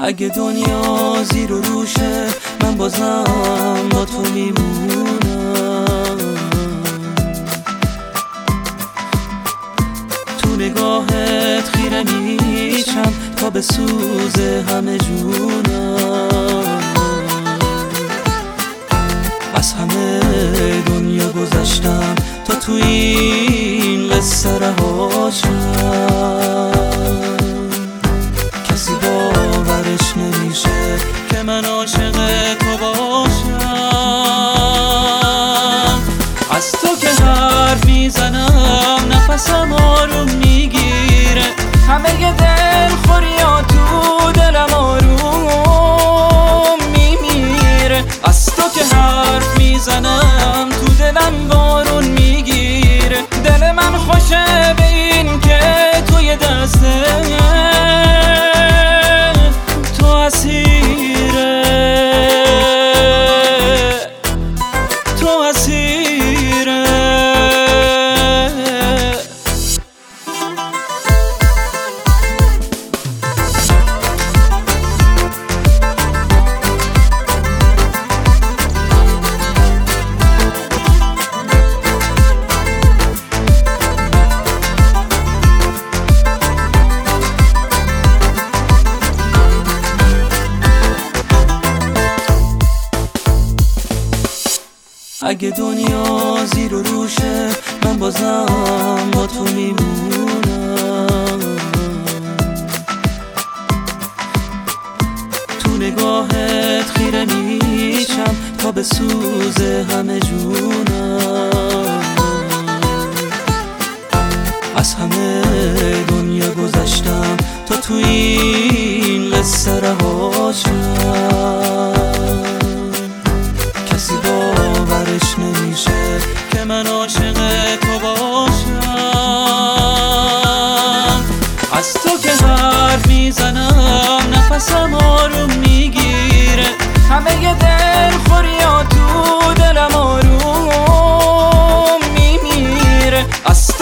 اگه دنیا زیر و روشه من بازم با تو میمونم. تو نگاهت خیره میشم تا به سوز همه جونم. از همه دنیا گذشتم تا تو این قصه رهاشم. کسی باورش نمیشه که من عاشق تو باشم. از تو که حرف میزنم نفسم آروم میگیره. همه دل خوریا تو دلم آروم میمیره. از تو که حرف میزنم تو دلم بارون میگیره. دل من خوشه به این که توی دسته تو اسیره، تو اسیره. اگه دنیا زیر و روشه من بازم با تو میمونم. تو نگاهت خیره میشم تا به سوز همه جونم. از همه دنیا گذشتم تا تو این قصه رهاشم. کسی باورش نمیشه که من عاشق تو باشم. از تو که حرف میزنم نفسم آروم میگیره. همه دل خوریا تو دلم آروم میمیره. از